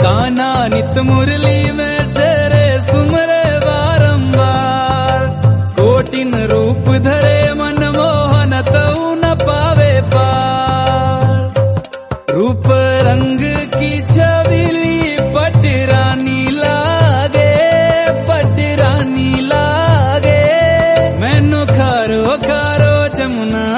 कान्हा नित मुरली में तेरे सुमरे बारंबार। कोटिन रूप धरे मन मोहन तऊ न पावे पार। रूप रंग की छबीली पटरानी लागे, पटरानी लागे। मैनू खारो खारो जमुना